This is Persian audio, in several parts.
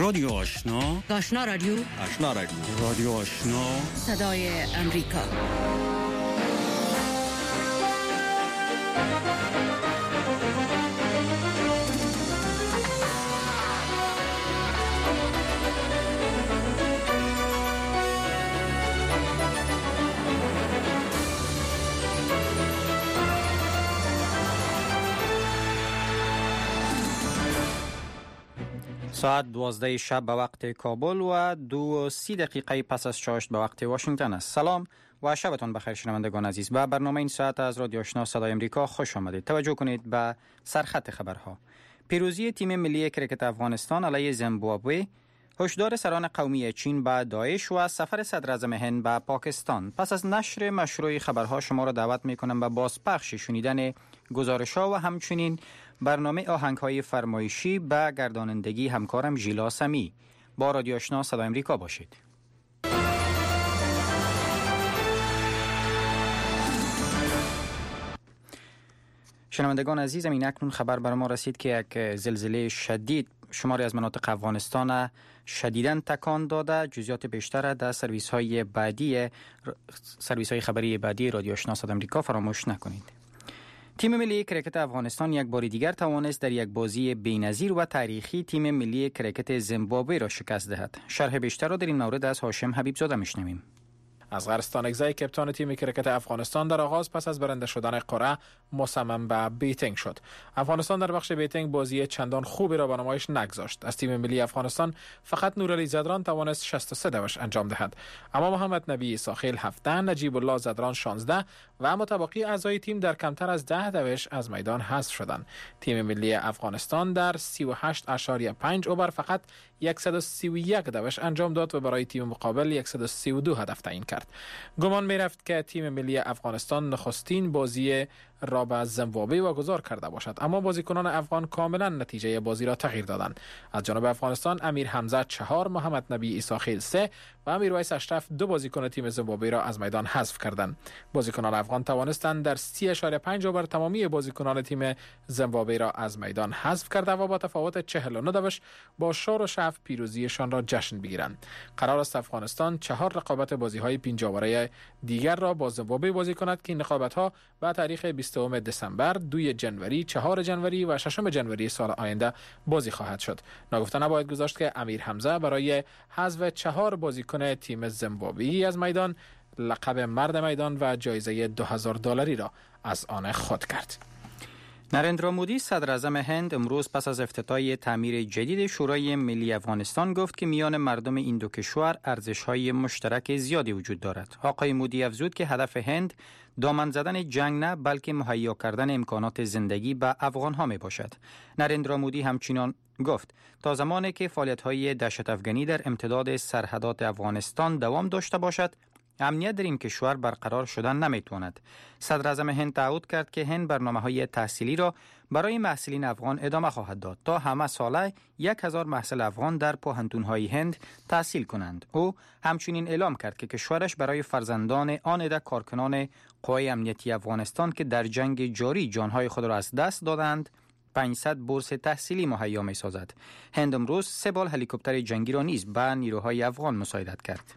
رادیو آشنا، آشنا رادیو، آشنا رادیو، رادیو آشنا، صدای امریکا. ساعت 12 شب به وقت کابل و 2:30 پس از 6 به وقت واشنگتن است. سلام و شبتان بخیر شنوندگان عزیز. به برنامه این ساعت از رادیو آشنا صدای امریکا خوش آمدید. توجه کنید به سرخط خبرها. پیروزی تیم ملی کرکت افغانستان علیه زیمبابوه، هشدار سران قومی چین به داعش و سفر صدر اعظم هند به پاکستان. پس از نشر مشروع خبرها شما را دعوت می‌کنم به بازپخش شنیدن گزارش‌ها و همچنین برنامه آهنگ‌های فرمایشی به گردانندگی همکارم ژیلا سمی. با رادیو آشنا صدای امریکا باشید. شنوندگان عزیز، این اکنون خبر بر ما رسید که یک زلزله شدید شماری از مناطق افغانستان شدیداً تکان داده. جزئیات بیشتر در سرویس‌های خبری بعدی رادیو آشنا صدای امریکا فراموش نکنید. تیم ملی کرکت افغانستان یک بار دیگر توانست در یک بازی بی‌نظیر و تاریخی تیم ملی کرکت زیمبابوه را شکست دهد. شرح بیشتر را در این مورد از هاشم حبیب زاده میشنویم. اصغر اکزی کپتان تیم کرکت افغانستان در آغاز پس از برنده شدن قرعه مصمم به بیتینگ شد. افغانستان در بخش بیتینگ بازی چندان خوبی را به نمایش نگذاشت. از تیم ملی افغانستان فقط نورعلی زدران توانست 63 دوش انجام دهد، اما محمد نبی عیساخیل 17، نجیب الله زدران 16 و متبقی اعضای تیم در کمتر از 10 دوش از میدان حذف شدند. تیم ملی افغانستان در 38.5 اوور فقط 131 دوش انجام داد و برای تیم مقابل 132 هدف تعیین کرد. گمان می رفت که تیم ملی افغانستان نخستین بازی را به زیمبابوه واگذار کرده باشد، اما بازیکنان افغان کاملا نتیجه بازی را تغییر دادند. از جانب افغانستان امیر حمزه 4، محمد نبی عیساخیل 3 و امیرویس اشرف 2 بازیکن تیم زیمبابوه را از میدان حذف کردند. بازیکنان افغان توانستند در 30.5 اوور تمامی بازیکنان تیم زیمبابوه را از میدان حذف کرده و با تفاوت 49 دوش با شور و شعف پیروزیشان را جشن بگیرند. قرار است افغانستان 4 رقابت بازی‌های 5 اوره دیگر را با زیمبابوه بازی کند که این رقابت‌ها به تاریخ 20 دسامبر، 2 جنوری، 4 جنوری و 6 جنوری سال آینده بازی خواهد شد. ناگفته نباید گذاشت که امیر حمزه برای حذف 4 بازیکن تیم زیمبابوه از میدان لقب مرد میدان و جایزه $2000 را از آن خود کرد. نریندرا مودی صدر اعظم هند امروز پس از افتتاح تعمیر جدید شورای ملی افغانستان گفت که میان مردم این دو کشور ارزش‌های مشترک زیادی وجود دارد. آقای مودی افزود که هدف هند دامن زدن جنگ نه بلکه مهیا کردن امکانات زندگی به افغان‌ها می باشد. نریندرا مودی همچنین گفت تا زمانی که فعالیت‌های دهشت افغانی در امتداد سرحدات افغانستان دوام داشته باشد، امنیت در این کشور برقرار شدن نمیتواند. صدر اعظم هند تعهد کرد که هند برنامه‌های تحصیلی را برای محصلین افغان ادامه خواهد داد تا همه ساله 1000 محصل افغان در پوهنتون‌های هند تحصیل کنند. او همچنین اعلام کرد که کشورش برای فرزندان آن عده کارکنان قوای امنیتی افغانستان که در جنگ جاری جانهای خود را از دست دادند 500 بورس تحصیلی مهیا می‌سازد. هند امروز 3 بال هلیکوپتر جنگی را نیز به نیروهای افغان مساعدت کرد.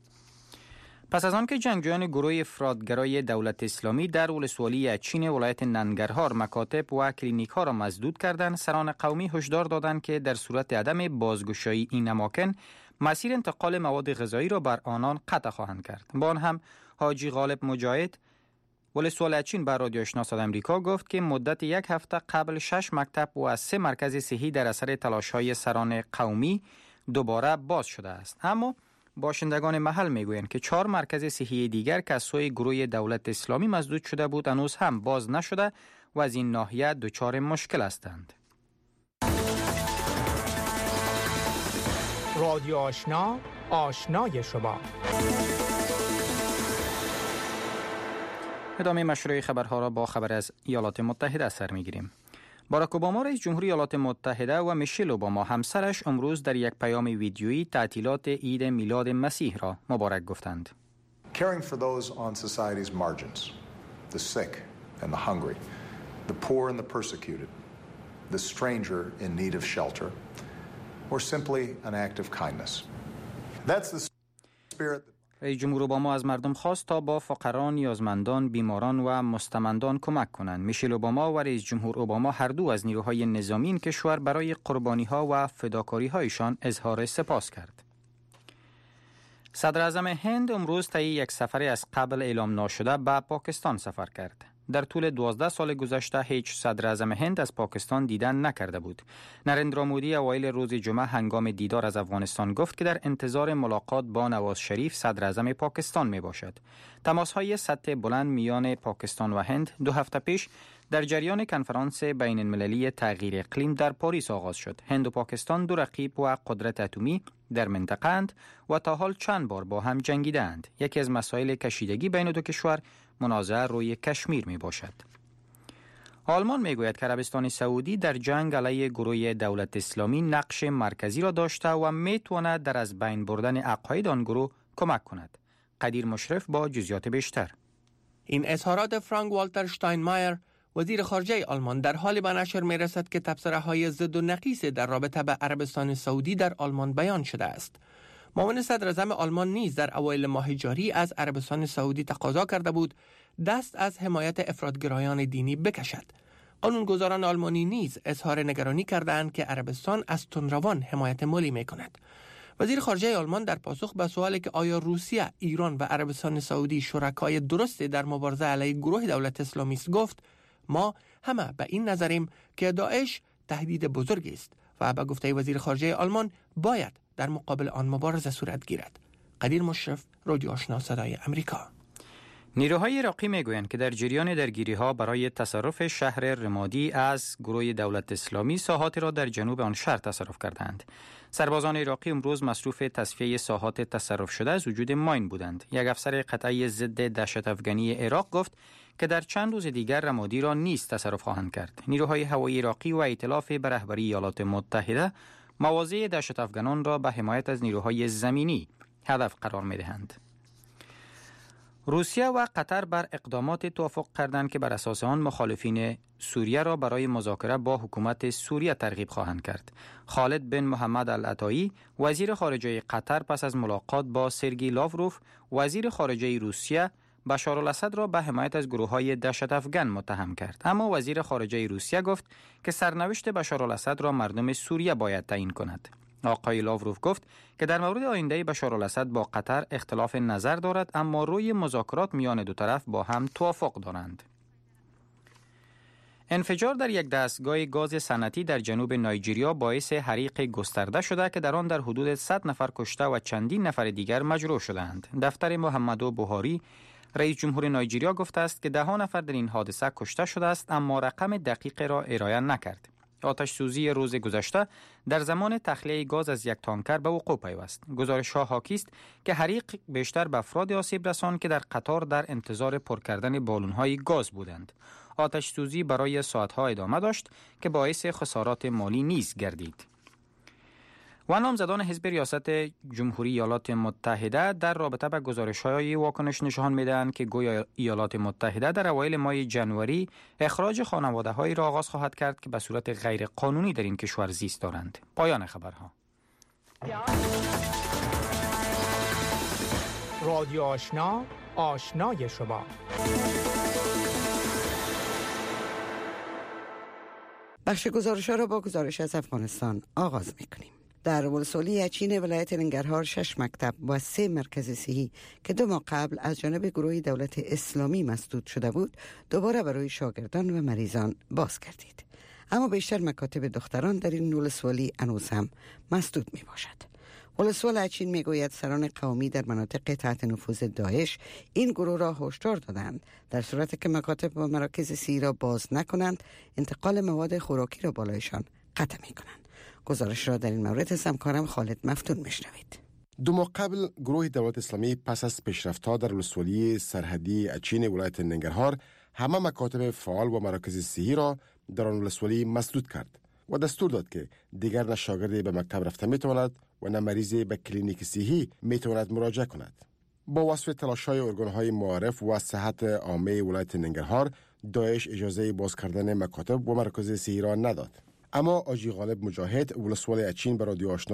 پس از آنکه جنگجویان گروه افراطگرای دولت اسلامی در ولسوالی چین ولایت ننگرهار مکاتب و کلینیک‌ها را مسدود کردند، سران قومی هشدار دادند که در صورت عدم بازگشایی این اماکن مسیر انتقال مواد غذایی را بر آنان قطع خواهند کرد. با آن هم حاجی غالب مجاهد ولسوالی چین بر رادیو آشنا صدای امریکا گفت که مدت 1 هفته قبل 6 مکتب و 3 مرکز صحی در اثر تلاش‌های سران قومی دوباره باز شده است، اما باشندگان محل میگویند که 4 مرکز صحی دیگر که از سوی گروه دولت اسلامی مسدود شده بود هنوز هم باز نشده و از این ناحیه دچار مشکل هستند. رادیو آشنا، آشنای شما. ادامه مشروع خبرها را با خبر از ایالات متحده سر میگیریم. باراک اوباما رئیس جمهوری ایالات متحده و میشل اوباما همسرش امروز در یک پیام ویدیویی تعطیلات عید میلاد مسیح را مبارک گفتند. Caring for those on society's margins, the sick and the hungry, the poor and the persecuted, the stranger in need of shelter, or simply an act of kindness. That's the spirit. رئیس جمهور اوباما از مردم خواست تا با فقرا، نیازمندان، بیماران و مستمندان کمک کنند. میشل اوباما و رئیس جمهور اوباما هر دو از نیروهای نظامی این کشور برای قربانی‌ها و فداکاری‌هایشان اظهار سپاس کرد. صدر اعظم هند امروز طی یک سفر از قبل اعلام ناشده به پاکستان سفر کرد. در طول 12 سال گذشته هیچ صدر اعظم هند از پاکستان دیدن نکرده بود. نریندرا مودی اوایل روز جمعه هنگام دیدار از افغانستان گفت که در انتظار ملاقات با نواز شریف صدر اعظم پاکستان می باشد. تماس‌های سطح بلند میان پاکستان و هند 2 هفته پیش در جریان کنفرانس بین المللی تغییر اقلیم در پاریس آغاز شد. هند و پاکستان دو رقیب و قدرت اتمی در منطقه اند و تا حال چند بار با هم جنگیدند. یکی از مسائل کشیدگی بین دو کشور منازعه روی کشمیر می باشد. آلمان می گوید که عربستان سعودی در جنگ علیه گروه دولت اسلامی نقش مرکزی را داشته و می تواند در از بین بردن عقاید آن گروه کمک کند. قدیر مشرف با جزئیات بیشتر. این اظهارات فرانک والتر شتاینمایر وزیر خارجه آلمان در حالی به نشر می رسد که تبصره‌های ضد و نقیص در رابطه به عربستان سعودی در آلمان بیان شده است. معاون صدر اعظم آلمان نیز در اوایل ماه جاری از عربستان سعودی تقاضا کرده بود دست از حمایت افراطگرایان دینی بکشد. قانونگذاران آلمانی نیز اظهار نگرانی کردند که عربستان از تندروان حمایت مالی می کند. وزیر خارجه آلمان در پاسخ به سوالی که آیا روسیه، ایران و عربستان سعودی شرکای درستی در مبارزه علیه گروه دولت اسلامی است گفت ما همه به این نظریم که داعش تهدید بزرگی است و به گفته وزیر خارجه آلمان باید در مقابل آن مبارزه صورت گیرد. قدیر مشرف، رادیو آشنا صدای امریکا. نیروهای عراقی میگویند که در جریان درگیری‌ها برای تصرف شهر رمادی از گروه دولت اسلامی ساحاتی را در جنوب آن شهر تصرف کردند. سربازان عراقی امروز مصروف تصفیه ساحات تصرف شده از وجود ماین بودند. یک افسر قطعی ضد دهشت افغانی عراق گفت که در چند روز دیگر رمادی را نیز تصرف خواهند کرد. نیروهای هوایی عراقی و ائتلاف به رهبری ایالات متحده مواضع دهشت افغانان را به حمایت از نیروهای زمینی هدف قرار می‌دهند. روسیه و قطر بر اقدامات توافق کردند که بر اساس آن مخالفین سوریه را برای مذاکره با حکومت سوریه ترغیب خواهند کرد. خالد بن محمد العطایی وزیر خارجه قطر پس از ملاقات با سرگئی لاوروف وزیر خارجه روسیه بشار الاسد را به حمایت از گروه‌های دهشت افغان متهم کرد. اما وزیر خارجه روسیه گفت که سرنوشت بشار الاسد را مردم سوریه باید تعیین کند. آقای لاوروف گفت که در مورد آینده بشار الاسد با قطر اختلاف نظر دارد اما روی مذاکرات میان دو طرف با هم توافق دارند. انفجار در یک دستگاه گاز صنعتی در جنوب نایجریا باعث حریق گسترده شده که در آن در حدود 100 نفر کشته و چندین نفر دیگر مجروح شدند. دفتر محمدو بوهاری رئیس جمهور نایجریا گفته است که 10 نفر در این حادثه کشته شده است اما رقم دقیق را ارائه نکرد. آتش سوزی روز گذشته در زمان تخلیه گاز از یک تانکر به وقوع پیوست. گزارش‌ها حاکی است که حریق بیشتر به افراد آسیب رساند که در قطار در انتظار پر کردن بالون‌های گاز بودند. آتش سوزی برای ساعت‌ها ادامه داشت که باعث خسارات مالی نیز گردید. و نامزدان حزب ریاست جمهوری ایالات متحده در رابطه با گزارش‌های واکنش نشان می‌دهند که گویا ایالات متحده در اوایل ماه ژانویه اخراج خانواده‌هایی را آغاز خواهد کرد که به صورت غیر قانونی در این کشور زیست دارند. پایان خبرها. رادیو آشنا، آشنای شما. بخش گزارش‌ها را با گزارش از افغانستان آغاز می‌کنیم. در ولسوالی اچین ولایت ننگرهار 6 مکتب و 3 مرکز صحی که 2 ماه قبل از جانب گروه دولت اسلامی مسدود شده بود دوباره برای شاگردان و مریضان باز گردید. اما بیشتر مکاتب دختران در این ولسوالی هنوز هم مسدود می باشد. ولسوال اچین می گوید سران قومی در مناطق تحت نفوذ داعش این گروه را هشدار دادند در صورتی که مکاتب و مراکز صحی را باز نکنند انتقال مواد خوراکی را بالایشان قطع می کنند. گزارش را در این مورد از همکارم خالد مفتون میشنوید. 2 ماه قبل گروه دولت اسلامی پس از پیشرفت‌ها در ولسوالی سرحدی اچین ولایت ننگرهار همه مکاتب فعال و مراکز صحی را در آن ولسوالی مسدود کرد و دستور داد که دیگر نه شاگردی به مکتب رفته میتواند و نه مریضی به کلینیک صحی میتواند مراجعه کند. با وصف تلاش‌های ارگان‌های معارف و صحت عامه ولایت ننگرهار داعش اجازه باز کردن مکاتب و مراکز صحی را نداد. اما آجی غالب مجاهد ولسوالی اچین به رادیو آشنا